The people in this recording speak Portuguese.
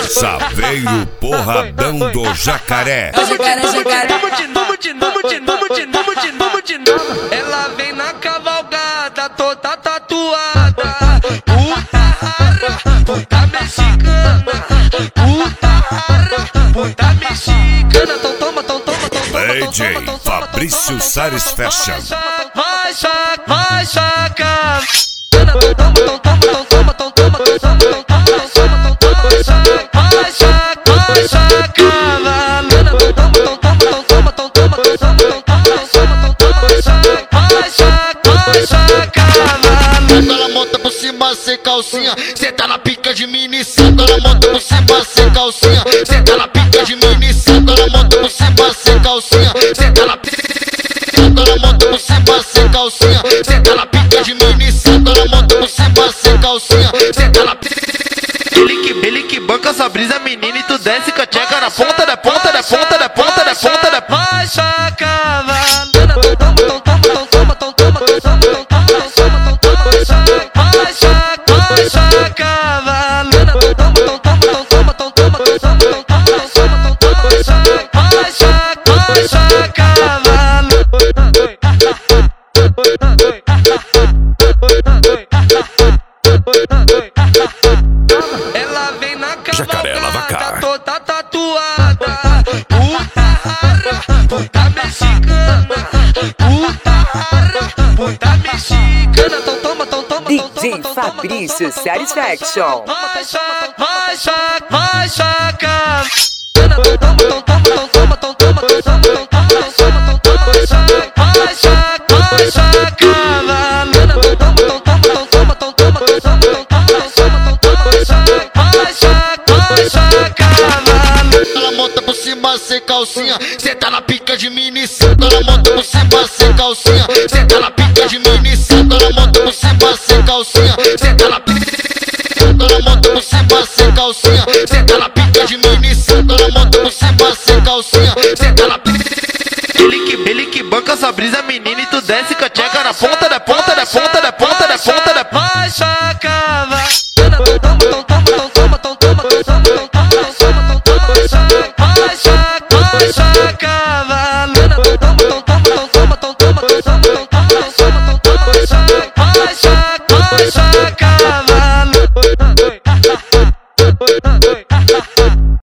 Saveiro Porradão do Jacaré. Ela vem na cavalgada toda tatuada. Puta rara, puta mexicana. Puta rara, puta mexicana. Então toma, DJ Fabrício Sares Fashion. Vai sacar. Ela monta por cima sem calcinha, cê tá na pica de mini santo. Ela monta por cima sem calcinha, cê tá na pica de mini santo. Ela monta por cima sem calcinha, cê tá na pica. Ela monta por cima sem calcinha, cê tá na pica de mini santo. Ela monta por cima sem calcinha, cê tá na pica. Ele que banca essa brisa, menina, e tu desce com a tcheca na ponta da ponta da ponta da ponta da ponta da. Vai sacar. Ela vem na cavalgada toda tatuada. Puta rara, puta mexicana. Puta rara, puta mexicana. Então toma. DJ Fabrício Sares Fashion. Vai sacar. Ela monta por cima sem calcinha, cê tá na pica de mini santo. Ela monta por cima sem calcinha, cê tá na pica de mini santo. Ela monta por cima sem calcinha, cê tá na pica. Ela monta por cima sem calcinha, cê tá na pica de mini santo. Ela monta por cima sem calcinha, cê tá na pica. Ele que banca essa brisa, menina, e tu desce com a tcheca na ponta da ponta da ponta da ponta da ponta.